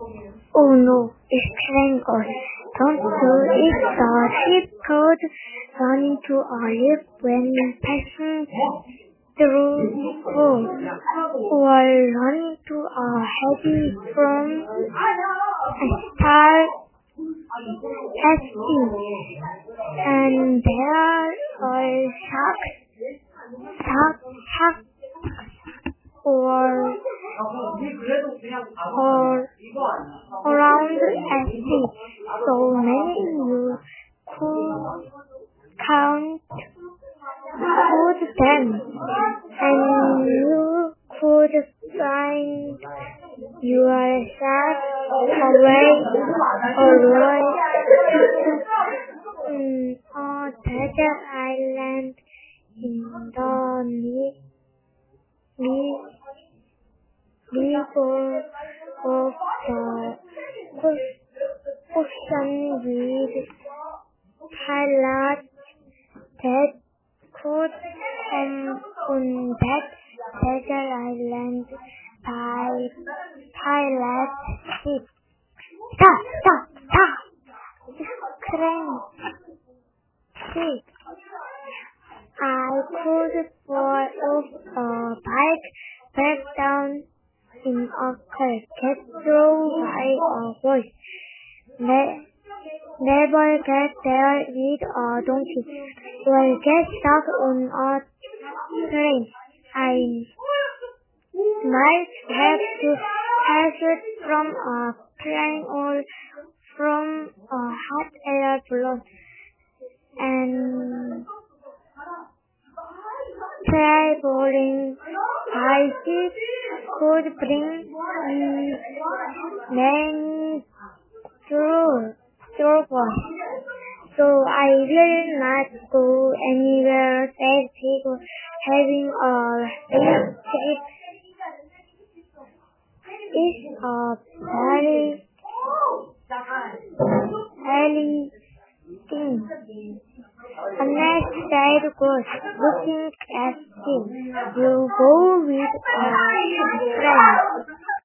Oh no, it's strangled. Don't do it. The ship could run into a lift when passing through or run into a heavy from star at sea. And there are sharks or around at sea. So many you could count them, and you could find yourself away on a desert island in the middle of the ocean with pilots that could come on that desert island by pilot ship. Stop! Screamed she. I could fall off a bike, back down in a car, get thrown by a voice. Never get there with a donkey. Or get stuck on a train. I might have to parachute from a plane or from a hot air balloon. And traveling by ship could bring me many troubles. So I will not go anywhere safe because having a safe is a very thing. Unless said goes looking at him, you go with a friend.